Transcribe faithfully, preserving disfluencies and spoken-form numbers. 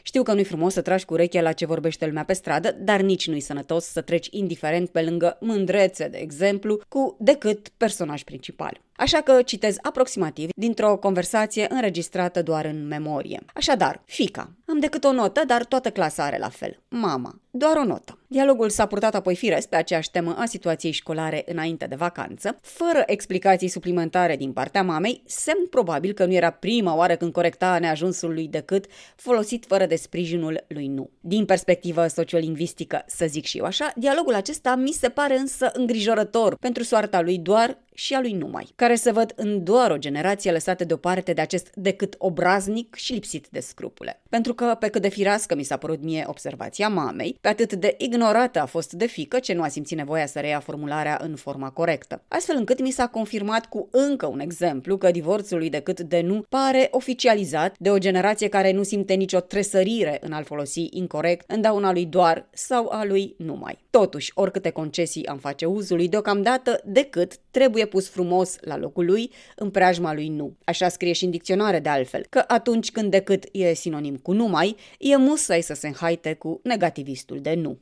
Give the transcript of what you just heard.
Știu că nu-i frumos să tragi cu urechea la ce vorbește lumea pe stradă, dar nici nu-i sănătos să treci indiferent pe lângă mândrețe, de exemplu, cu decât personaj principal. Așa că citez aproximativ dintr-o conversație înregistrată doar în memorie. Așadar, fiica: am decât o notă, dar toată clasa are la fel. Mama: doar o notă. Dialogul s-a purtat apoi firesc pe aceeași temă a situației școlare înainte de vacanță, fără explicații suplimentare din partea mamei, semn probabil că nu era prima oară când corecta neajunsul lui decât, folosit fără de sprijinul lui nu. Din perspectivă sociolingvistică, să zic și eu așa, dialogul acesta mi se pare însă îngrijorător pentru soarta lui doar și a lui numai, care se văd în doar o generație lăsate deoparte de acest decât obraznic și lipsit de scrupule. Pentru că, pe cât de firească mi s-a părut mie observația mamei, pe atât de ignorată a fost de fiică ce nu a simțit nevoia să reia formularea în forma corectă. Astfel încât mi s-a confirmat cu încă un exemplu că divorțul lui decât de nu pare oficializat de o generație care nu simte nicio tresărire în a-l folosi incorect în dauna lui doar sau a lui numai. Totuși, oricâte concesii am face uzului, deocamdată decât trebuie pus frumos la locul lui în preajma lui nu. Așa scrie și în dicționare de altfel, că atunci când decât e sinonim cu numai, e musai să se înhaite cu negativistul de nu.